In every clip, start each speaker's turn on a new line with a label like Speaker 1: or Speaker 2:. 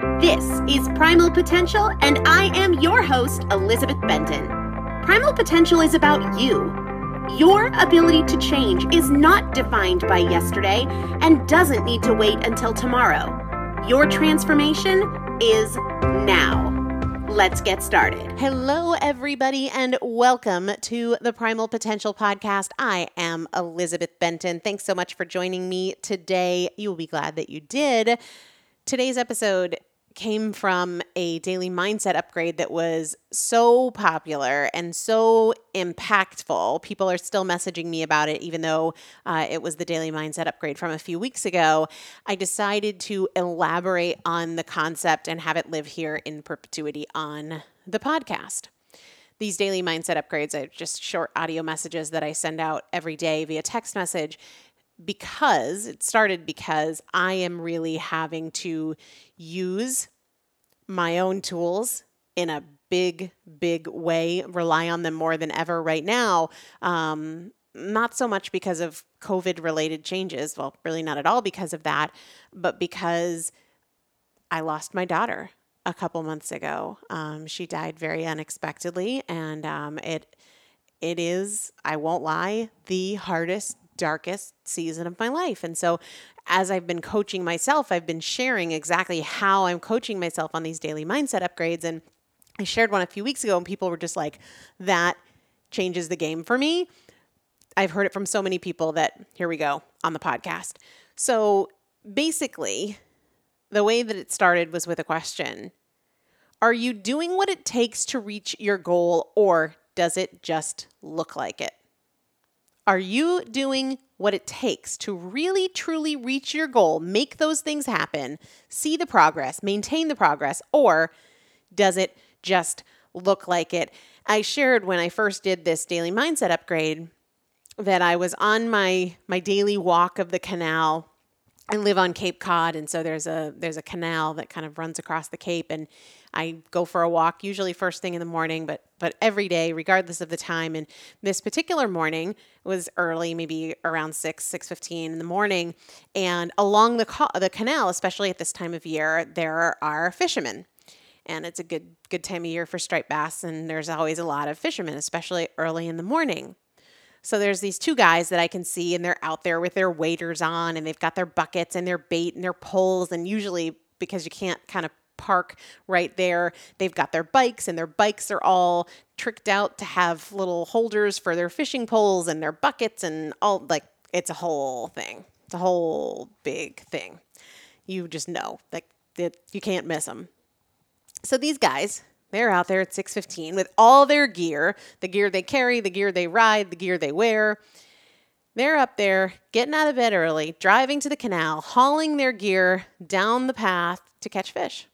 Speaker 1: This is Primal Potential, and I am your host, Elizabeth Benton. Primal Potential is about you. Your ability to change is not defined by yesterday and doesn't need to wait until tomorrow. Your transformation is now. Let's get started. Hello, everybody, and welcome to the Primal Potential Podcast. I am Elizabeth Benton. Thanks so much for joining me today. You will be glad that you did. Today's episode came from a daily mindset upgrade that was so popular and so impactful. People are still messaging me about it, even though it was the daily mindset upgrade from a few weeks ago. I decided to elaborate on the concept and have it live here in perpetuity on the podcast. These daily mindset upgrades are just short audio messages that I send out every day via text message. Because I am really having to use my own tools in a big way, rely on them more than ever right now. Not so much because of COVID-related changes, well, really not at all because of that, but because I lost my daughter a couple months ago. She died very unexpectedly, and it is, I won't lie, the hardest, darkest season of my life. And so as I've been coaching myself, I've been sharing exactly how I'm coaching myself on these daily mindset upgrades. And I shared one a few weeks ago and people were just like, that changes the game for me. I've heard it from so many people that here we go on the podcast. So basically, the way that it started was with a question. Are you doing what it takes to reach your goal, or does it just look like it? Are you doing what it takes to really, truly reach your goal, make those things happen, see the progress, maintain the progress, or does it just look like it? I shared when I first did this daily mindset upgrade that I was on my daily walk of the canal. I live on Cape Cod, and so there's a canal that kind of runs across the Cape, and I go for a walk, usually first thing in the morning, but every day, regardless of the time. And this particular morning was early, maybe around 6:15 in the morning, and along the canal, especially at this time of year, there are fishermen. And it's a good time of year for striped bass, and there's always a lot of fishermen, especially early in the morning. So there's these two guys that I can see, and they're out there with their waders on, and they've got their buckets and their bait and their poles. And usually, because you can't kind of park right there, they've got their bikes, and their bikes are all tricked out to have little holders for their fishing poles and their buckets and all. Like, it's a whole thing. It's a whole big thing. You just know that you can't miss them. So these guys, they're out there at 6:15 with all their gear, the gear they carry, the gear they ride, the gear they wear. They're up there getting out of bed early, driving to the canal, hauling their gear down the path to catch fish.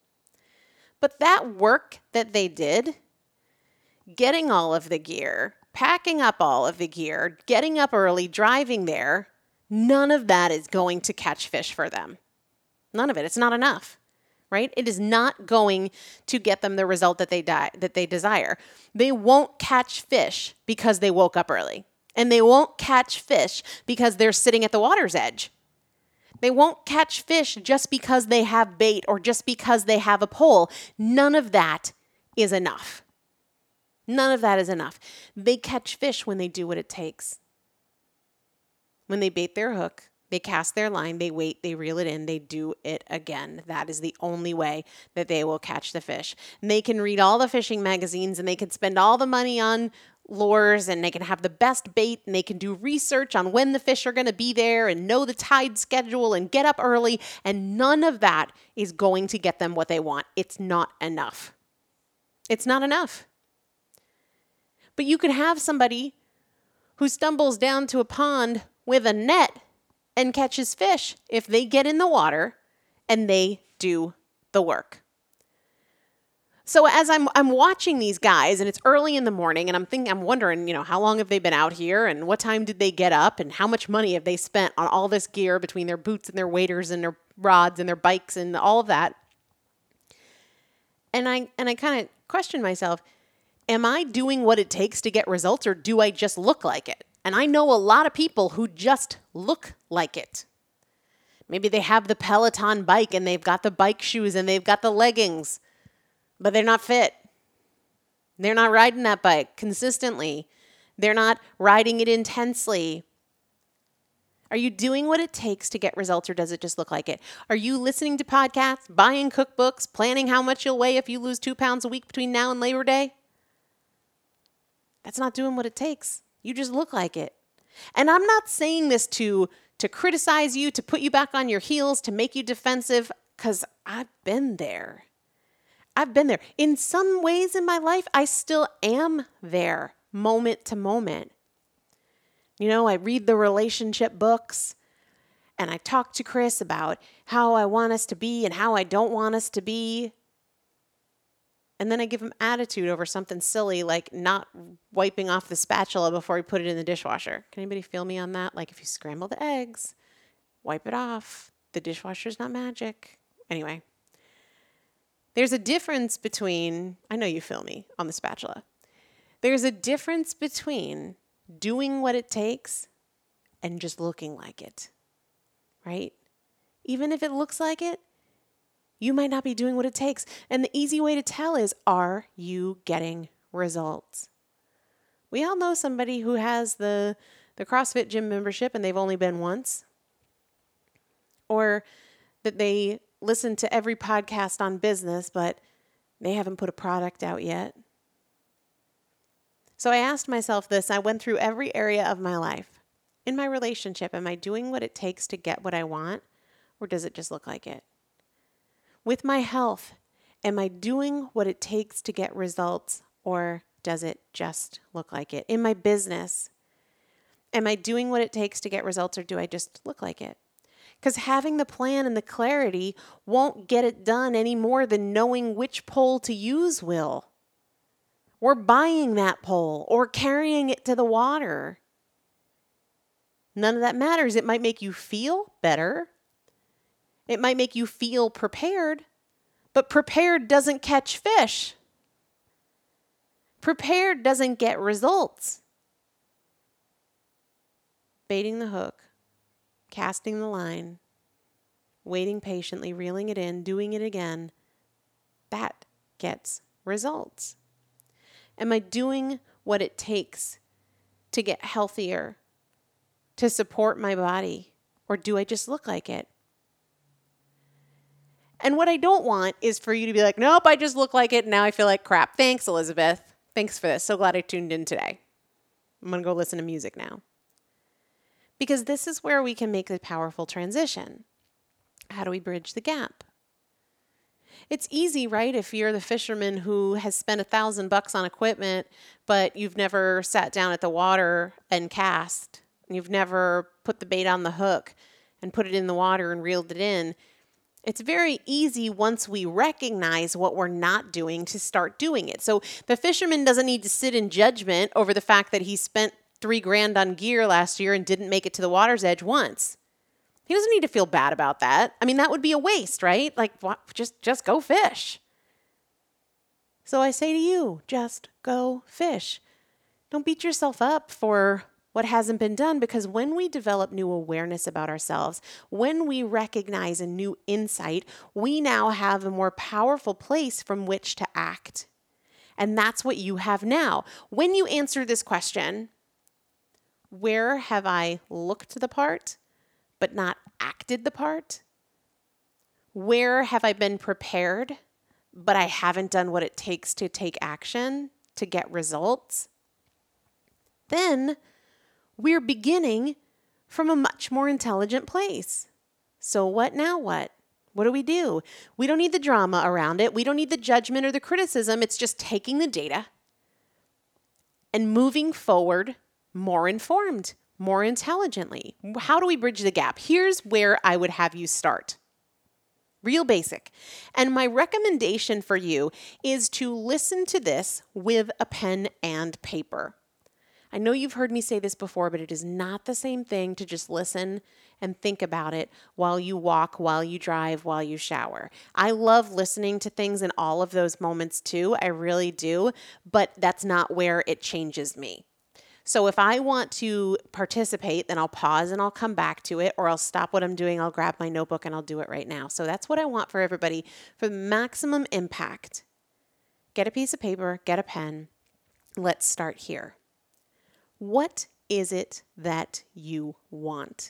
Speaker 1: But that work that they did, getting all of the gear, packing up all of the gear, getting up early, driving there, none of that is going to catch fish for them. None of it. It's not enough. Right? It is not going to get them the result that they desire. They won't catch fish because they woke up early. And they won't catch fish because they're sitting at the water's edge. They won't catch fish just because they have bait or just because they have a pole. None of that is enough. None of that is enough. They catch fish when they do what it takes. When they bait their hook, they cast their line, they wait, they reel it in, they do it again. That is the only way that they will catch the fish. And they can read all the fishing magazines, and they can spend all the money on lures, and they can have the best bait, and they can do research on when the fish are going to be there and know the tide schedule and get up early, and none of that is going to get them what they want. It's not enough. It's not enough. But you could have somebody who stumbles down to a pond with a net and catches fish if they get in the water and they do the work. So as I'm watching these guys, and it's early in the morning, and I'm wondering, how long have they been out here, and what time did they get up, and how much money have they spent on all this gear between their boots and their waders and their rods and their bikes and all of that. And I kind of question myself, am I doing what it takes to get results, or do I just look like it? And I know a lot of people who just look like it. Maybe they have the Peloton bike and they've got the bike shoes and they've got the leggings, but they're not fit. They're not riding that bike consistently. They're not riding it intensely. Are you doing what it takes to get results, or does it just look like it? Are you listening to podcasts, buying cookbooks, planning how much you'll weigh if you lose 2 pounds a week between now and Labor Day? That's not doing what it takes. You just look like it. And I'm not saying this to criticize you, to put you back on your heels, to make you defensive, because I've been there. I've been there. In some ways in my life, I still am there, moment to moment. You know, I read the relationship books, and I talk to Chris about how I want us to be and how I don't want us to be. And then I give him attitude over something silly like not wiping off the spatula before we put it in the dishwasher. Can anybody feel me on that? Like if you scramble the eggs, wipe it off. The dishwasher's not magic. Anyway, there's a difference between, I know you feel me on the spatula. There's a difference between doing what it takes and just looking like it, right? Even if it looks like it, you might not be doing what it takes. And the easy way to tell is, are you getting results? We all know somebody who has the CrossFit gym membership and they've only been once. Or that they listen to every podcast on business, but they haven't put a product out yet. So I asked myself this. I went through every area of my life. In my relationship, am I doing what it takes to get what I want? Or does it just look like it? With my health, am I doing what it takes to get results, or does it just look like it? In my business, am I doing what it takes to get results, or do I just look like it? Because having the plan and the clarity won't get it done any more than knowing which pole to use will. Or buying that pole, or carrying it to the water. None of that matters. It might make you feel better. It might make you feel prepared, but prepared doesn't catch fish. Prepared doesn't get results. Baiting the hook, casting the line, waiting patiently, reeling it in, doing it again, that gets results. Am I doing what it takes to get healthier, to support my body, or do I just look like it? And what I don't want is for you to be like, nope, I just look like it, and now I feel like crap. Thanks, Elizabeth. Thanks for this. So glad I tuned in today. I'm going to go listen to music now. Because this is where we can make a powerful transition. How do we bridge the gap? It's easy, right? If you're the fisherman who has spent $1,000 on equipment, but you've never sat down at the water and cast, and you've never put the bait on the hook and put it in the water and reeled it in. It's very easy once we recognize what we're not doing to start doing it. So the fisherman doesn't need to sit in judgment over the fact that he spent $3,000 on gear last year and didn't make it to the water's edge once. He doesn't need to feel bad about that. I mean, that would be a waste, right? Like, what? Just go fish. So I say to you, just go fish. Don't beat yourself up for what hasn't been done, because when we develop new awareness about ourselves, when we recognize a new insight, we now have a more powerful place from which to act. And that's what you have now. When you answer this question, where have I looked the part but not acted the part? Where have I been prepared but I haven't done what it takes to take action to get results? Then we're beginning from a much more intelligent place. So what now what? What do? We don't need the drama around it. We don't need the judgment or the criticism. It's just taking the data and moving forward more informed, more intelligently. How do we bridge the gap? Here's where I would have you start. Real basic. And my recommendation for you is to listen to this with a pen and paper. I know you've heard me say this before, but it is not the same thing to just listen and think about it while you walk, while you drive, while you shower. I love listening to things in all of those moments too. I really do, but that's not where it changes me. So if I want to participate, then I'll pause and I'll come back to it, or I'll stop what I'm doing, I'll grab my notebook and I'll do it right now. So that's what I want for everybody. For maximum impact, get a piece of paper, get a pen. Let's start here. What is it that you want?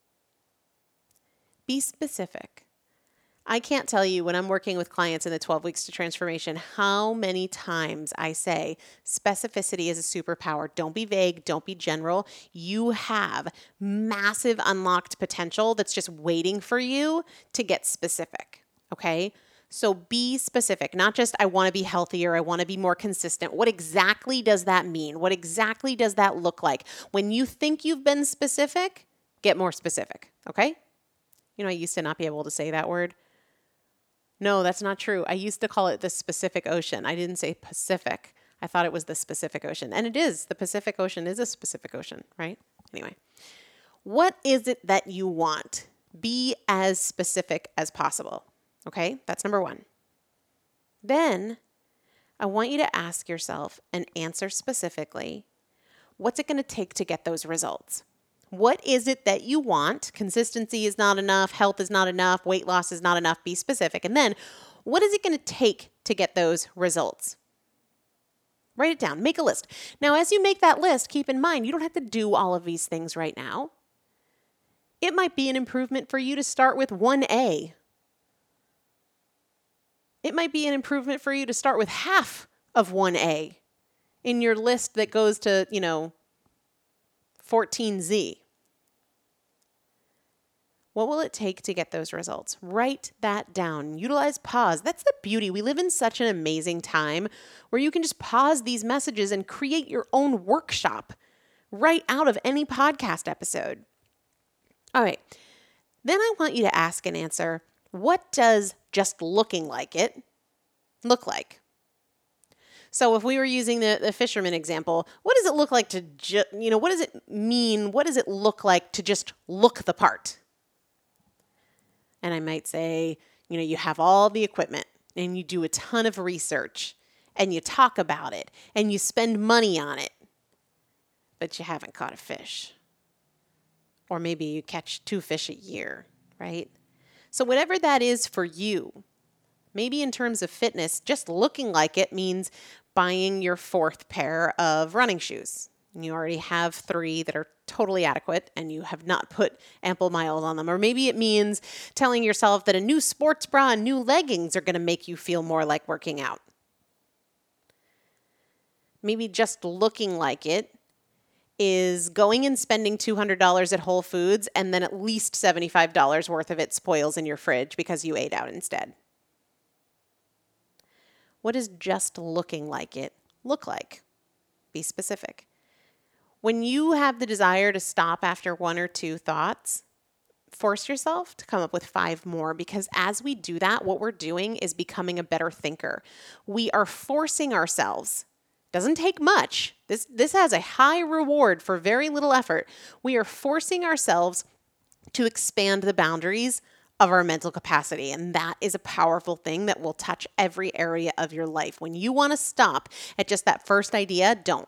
Speaker 1: Be specific. I can't tell you when I'm working with clients in the 12 weeks to transformation how many times I say specificity is a superpower. Don't be vague. Don't be general. You have massive unlocked potential that's just waiting for you to get specific. Okay? So be specific, not just I want to be healthier, I want to be more consistent. What exactly does that mean? What exactly does that look like? When you think you've been specific, get more specific. Okay? I used to not be able to say that word. No, that's not true. I used to call it the Pacific Ocean. I didn't say Pacific. I thought it was the Pacific Ocean. And it is. The Pacific Ocean is a Pacific Ocean, right? Anyway, what is it that you want? Be as specific as possible. Okay, that's number one. Then I want you to ask yourself and answer specifically, what's it going to take to get those results? What is it that you want? Consistency is not enough. Health is not enough. Weight loss is not enough. Be specific. And then what is it going to take to get those results? Write it down. Make a list. Now, as you make that list, keep in mind, you don't have to do all of these things right now. It might be an improvement for you to start with 1A. It might be an improvement for you to start with half of 1A in your list that goes to, 14Z. What will it take to get those results? Write that down. Utilize pause. That's the beauty. We live in such an amazing time where you can just pause these messages and create your own workshop right out of any podcast episode. All right. Then I want you to ask and answer, what does just looking like it look like? So if we were using the fisherman example, what does it look like to, what does it mean? What does it look like to just look the part? And I might say, you have all the equipment and you do a ton of research and you talk about it and you spend money on it, but you haven't caught a fish. Or maybe you catch 2 fish a year, right? So whatever that is for you, maybe in terms of fitness, just looking like it means buying your 4th pair of running shoes. You already have 3 that are totally adequate and you have not put ample miles on them. Or maybe it means telling yourself that a new sports bra and new leggings are going to make you feel more like working out. Maybe just looking like it is going and spending $200 at Whole Foods and then at least $75 worth of it spoils in your fridge because you ate out instead. What does just looking like it look like? Be specific. When you have the desire to stop after 1 or 2 thoughts, force yourself to come up with 5 more, because as we do that, what we're doing is becoming a better thinker. We are forcing ourselves. Doesn't take much. This has a high reward for very little effort. We are forcing ourselves to expand the boundaries of our mental capacity. And that is a powerful thing that will touch every area of your life. When you want to stop at just that first idea, don't.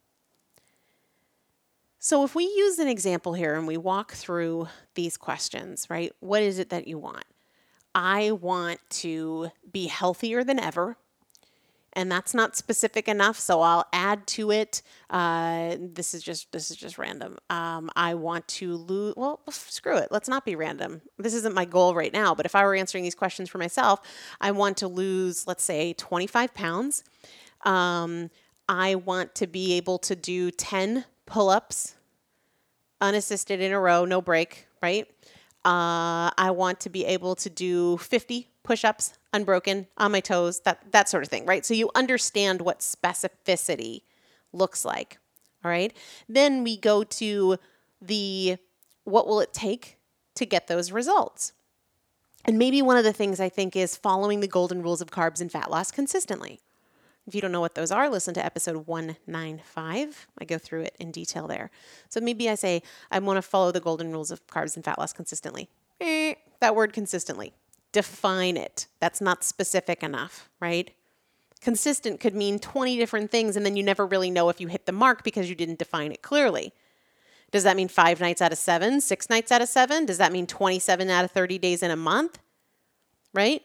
Speaker 1: So if we use an example here and we walk through these questions, right? What is it that you want? I want to be healthier than ever. And that's not specific enough, so I'll add to it. This is just random. I want to lose. Well, screw it. Let's not be random. This isn't my goal right now. But if I were answering these questions for myself, I want to lose, let's say, 25 pounds. I want to be able to do 10 pull-ups, unassisted in a row, no break. Right? I want to be able to do 50 push-ups, unbroken, on my toes, that sort of thing, right? So you understand what specificity looks like, all right? Then we go to what will it take to get those results? And maybe one of the things I think is following the golden rules of carbs and fat loss consistently. If you don't know what those are, listen to episode 195. I go through it in detail there. So maybe I say, I want to follow the golden rules of carbs and fat loss consistently. That word consistently. Define it. That's not specific enough, right? Consistent could mean 20 different things, and then you never really know if you hit the mark because you didn't define it clearly. Does that mean 5 nights out of 7, 6 nights out of 7? Does that mean 27 out of 30 days in a month? Right?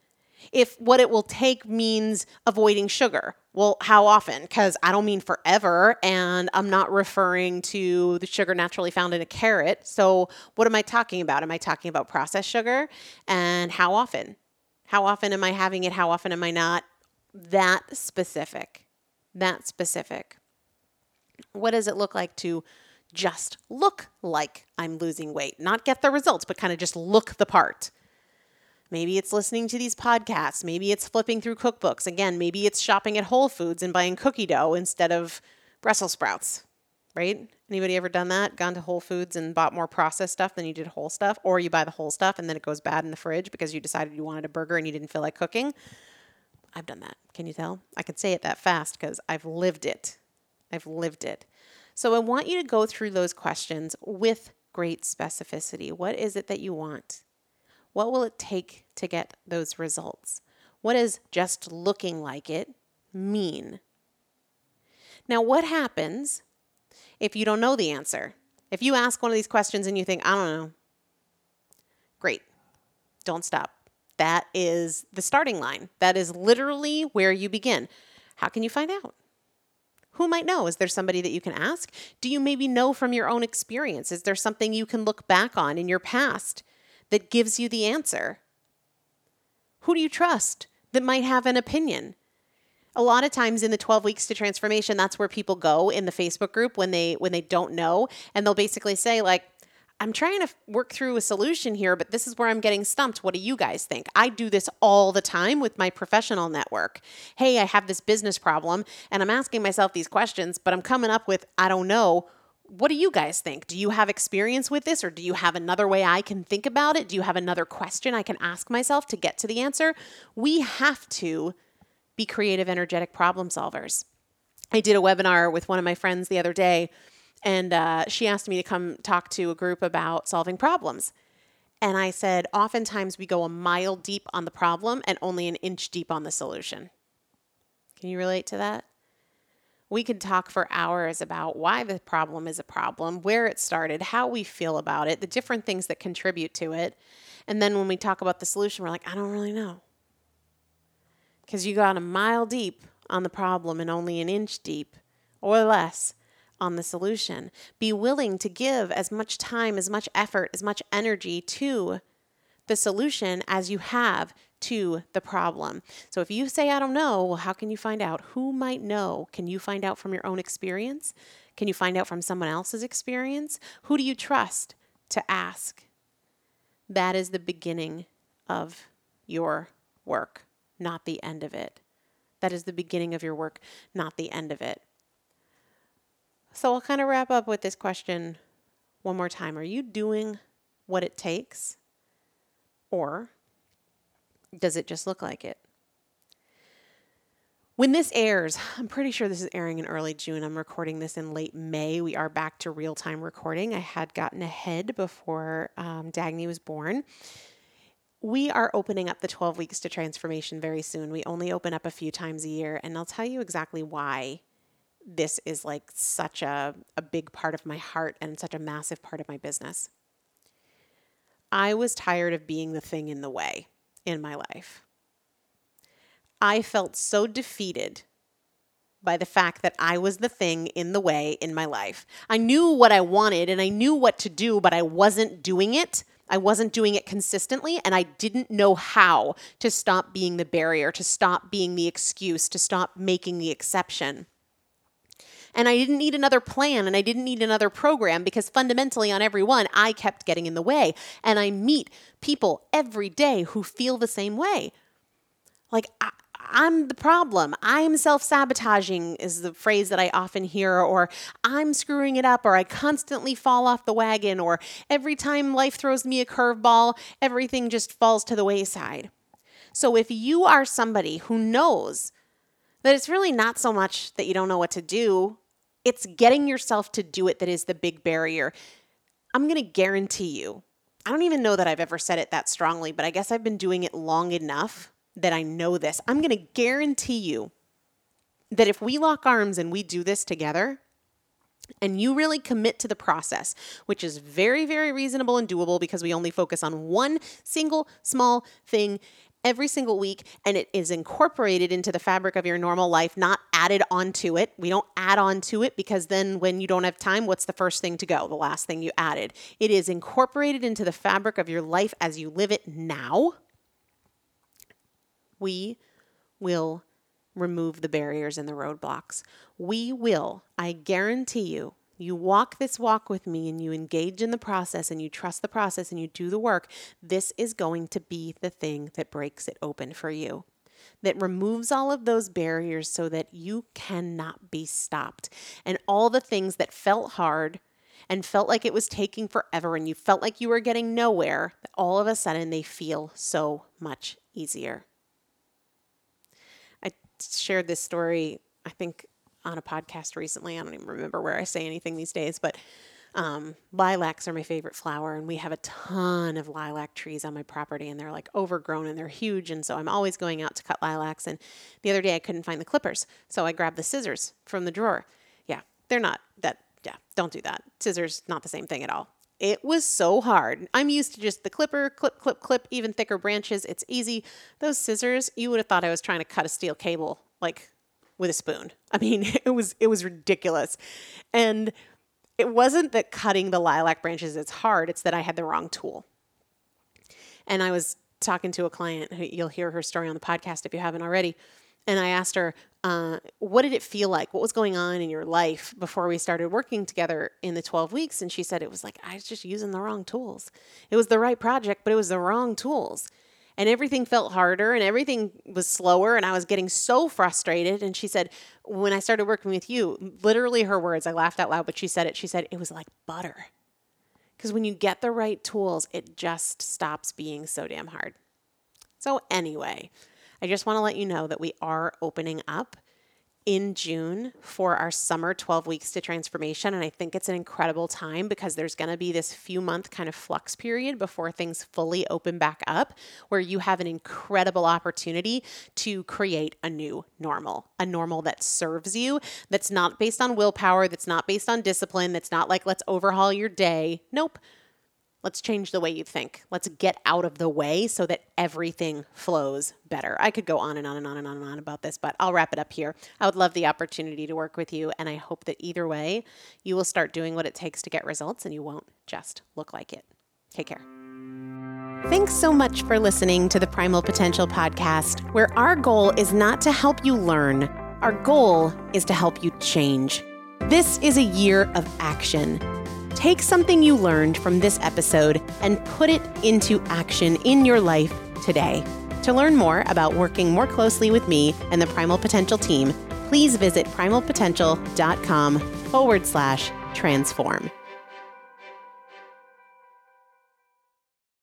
Speaker 1: If what it will take means avoiding sugar, well, how often? Because I don't mean forever, and I'm not referring to the sugar naturally found in a carrot. So what am I talking about? Am I talking about processed sugar? And how often? How often am I having it? How often am I not? That specific. That specific. What does it look like to just look like I'm losing weight? Not get the results, but kind of just look the part. Maybe it's listening to these podcasts. Maybe it's flipping through cookbooks. Again, maybe it's shopping at Whole Foods and buying cookie dough instead of Brussels sprouts, right? Anybody ever done that? Gone to Whole Foods and bought more processed stuff than you did whole stuff? Or you buy the whole stuff and then it goes bad in the fridge because you decided you wanted a burger and you didn't feel like cooking? I've done that. Can you tell? I can say it that fast because I've lived it. I've lived it. So I want you to go through those questions with great specificity. What is it that you want? What will it take to get those results? What does just looking like it mean? Now, what happens if you don't know the answer? If you ask one of these questions and you think, I don't know, great, don't stop. That is the starting line. That is literally where you begin. How can you find out? Who might know? Is there somebody that you can ask? Do you maybe know from your own experience? Is there something you can look back on in your past that gives you the answer? Who do you trust that might have an opinion? A lot of times in the 12 weeks to transformation, that's where people go in the Facebook group when they don't know, and they'll basically say like, I'm trying to work through a solution here, but this is where I'm getting stumped. What do you guys think? I do this all the time with my professional network. Hey, I have this business problem and I'm asking myself these questions, but I'm coming up with, I don't know. What do you guys think? Do you have experience with this, or do you have another way I can think about it? Do you have another question I can ask myself to get to the answer? We have to be creative, energetic problem solvers. I did a webinar with one of my friends the other day, and she asked me to come talk to a group about solving problems. And I said, oftentimes we go a mile deep on the problem and only an inch deep on the solution. Can you relate to that? We could talk for hours about why the problem is a problem, where it started, how we feel about it, the different things that contribute to it. And then when we talk about the solution, we're like, I don't really know. Because you got a mile deep on the problem and only an inch deep or less on the solution. Be willing to give as much time, as much effort, as much energy to the solution as you have to the problem. So if you say, I don't know, well, how can you find out? Who might know? Can you find out from your own experience? Can you find out from someone else's experience? Who do you trust to ask? That is the beginning of your work, not the end of it. That is the beginning of your work, not the end of it. So I'll kind of wrap up with this question one more time. Are you doing what it takes? Or does it just look like it? When this airs, I'm pretty sure this is airing in early June. I'm recording this in late May. We are back to real-time recording. I had gotten ahead before Dagny was born. We are opening up the 12 weeks to transformation very soon. We only open up a few times a year, and I'll tell you exactly why this is like such a big part of my heart and such a massive part of my business. I was tired of being the thing in the way in my life. I felt so defeated by the fact that I was the thing in the way in my life. I knew what I wanted and I knew what to do, but I wasn't doing it. I wasn't doing it consistently, and I didn't know how to stop being the barrier, to stop being the excuse, to stop making the exception. And I didn't need another plan, and I didn't need another program, because fundamentally on every one, I kept getting in the way. And I meet people every day who feel the same way. Like, I'm the problem. I'm self-sabotaging is the phrase that I often hear, or I'm screwing it up, or I constantly fall off the wagon, or every time life throws me a curveball, everything just falls to the wayside. So if you are somebody who knows that it's really not so much that you don't know what to do, it's getting yourself to do it that is the big barrier. I'm going to guarantee you, I don't even know that I've ever said it that strongly, but I guess I've been doing it long enough that I know this. I'm going to guarantee you that if we lock arms and we do this together, and you really commit to the process, which is very, very reasonable and doable because we only focus on one single small thing every single week, and it is incorporated into the fabric of your normal life, not added onto it. We don't add on to it because then when you don't have time, what's the first thing to go? The last thing you added. It is incorporated into the fabric of your life as you live it now. We will remove the barriers and the roadblocks. We will, I guarantee you, you walk this walk with me and you engage in the process and you trust the process and you do the work, this is going to be the thing that breaks it open for you, that removes all of those barriers so that you cannot be stopped. And all the things that felt hard and felt like it was taking forever and you felt like you were getting nowhere, all of a sudden they feel so much easier. I shared this story, I think, on a podcast recently. I don't even remember where I say anything these days, but lilacs are my favorite flower, and we have a ton of lilac trees on my property, and they're like overgrown and they're huge, and so I'm always going out to cut lilacs. And the other day I couldn't find the clippers, so I grabbed the scissors from the drawer. Don't do that. Scissors, not the same thing at all. It was so hard. I'm used to just the clipper, clip, clip, clip, even thicker branches. It's easy. Those scissors, you would have thought I was trying to cut a steel cable, like with a spoon. I mean, it was ridiculous. And it wasn't that cutting the lilac branches is hard. It's that I had the wrong tool. And I was talking to a client, you'll hear her story on the podcast if you haven't already. And I asked her, what did it feel like? What was going on in your life before we started working together in the 12 weeks? And she said, it was like, I was just using the wrong tools. It was the right project, but it was the wrong tools. And everything felt harder and everything was slower. And I was getting so frustrated. And she said, when I started working with you, literally her words, I laughed out loud, but she said it was like butter. Because when you get the right tools, it just stops being so damn hard. So anyway, I just want to let you know that we are opening up in June for our summer 12 weeks to transformation. And I think it's an incredible time because there's going to be this few month kind of flux period before things fully open back up, where you have an incredible opportunity to create a new normal, a normal that serves you, that's not based on willpower, that's not based on discipline, that's not like, let's overhaul your day. Nope. Let's change the way you think. Let's get out of the way so that everything flows better. I could go on and on and on and on and on about this, but I'll wrap it up here. I would love the opportunity to work with you, and I hope that either way, you will start doing what it takes to get results, and you won't just look like it. Take care. Thanks so much for listening to the Primal Potential Podcast, where our goal is not to help you learn. Our goal is to help you change. This is a year of action. Take something you learned from this episode and put it into action in your life today. To learn more about working more closely with me and the Primal Potential team, please visit primalpotential.com/transform.